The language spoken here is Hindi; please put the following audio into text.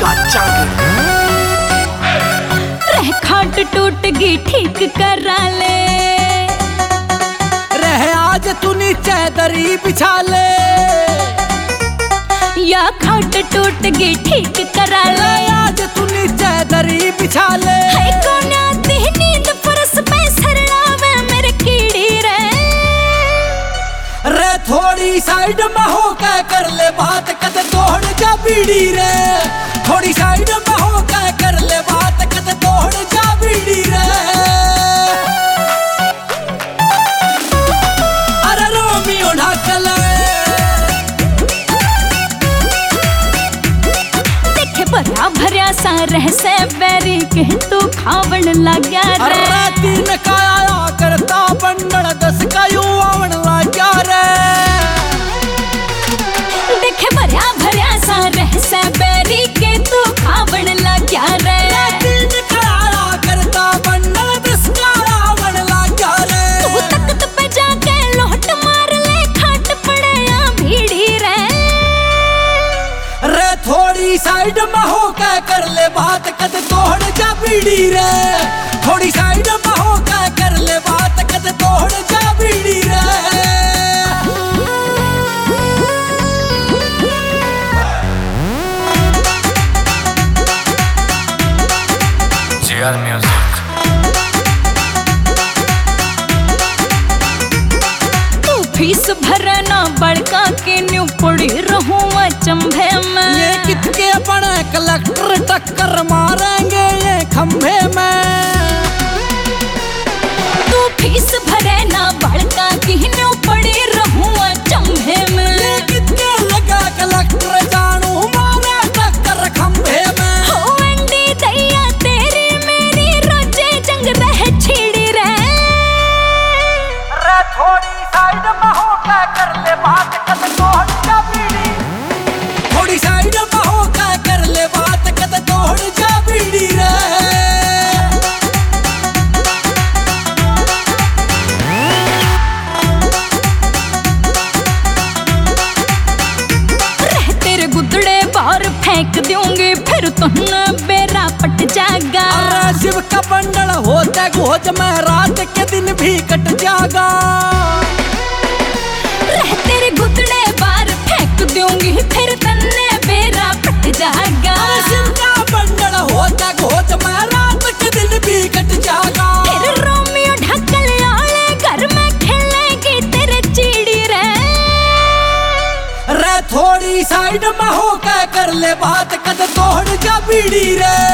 रह खाट टूट गई ठीक करा ले, रह आज तू नीचे दरी बिछा ले, या खाट टूट गई ठीक करा ले, आज तू नीचे दरी बिछा ले। है कौन आती नींद फरस पे सरलावे मेरे कीड़ी रे थोड़ी साइड में हो के कर ले बात कद तोड़ जा बीड़ी रे, थोड़ी साइड में हो के कर ले बात कद तोड़ जा बीड़ी रे। अरे रोमियो ढाकल देखे भरा भरिया सा रह से बैरी के तू खावण लग गया रे, तीन का आया करता बंडल 10 का यू आवण लग गया रे। देखे भरिया भरिया सा रह से बैरी के तू खावण लग गया रे, तीन का आया करता बंडल 10 का आवण लग गया रे। तू तख्त पे जाके लोट मार ले खाट पड़े या भीड़ी रे, रे थोड़ी साइड में हो के कर ले बात कद तोड़ जा बीड़ी रे, थोड़ी साइड में हो के कर ले बात कद तोड़ जा बीड़ी रे। GR music. तू फीस भरना बड़का के न्यू पड़ी रहूं चंभे में, ये कितके बड़े कलेक्टर टक्कर मारेंगे ये खंभे में। तू फीस भरे ना बड़का की न्यू पड़ी रहूं चंभे में, ये कितके लगा कलेक्टर जानू मारे टक्कर खंभे में। हो अंडी दैया तेरी मेरी रोजे जंग रह छिड़ी रे, रे थोड़ी साइड में हो के कर ले बात कद तोड़ जा बीड़ी, थोड़ी साइड में हो के कर ले बात कद तोड़ जा बीड़ी रे। रह तेरे गुदड़े बाहर फेंक दूंगी फिर तुमने बेरा पट जाएगा, अरे शिव का बंडल होते गोज में रात के दिन भी कट जागा। रह तेरे गुदड़े बाहर फेंक दूंगी फिर तन्ने बेरा पट जाएगा, अरे शिव का बंडल होते गोज में रात के दिन भी कट जागा। फिर रोमियो ढकल आले घर में खेलेगी तेरे चिड़ी रे, रे थोड़ी साइड में हो के कर ले बात कद तोड़ जा बीड़ी रे,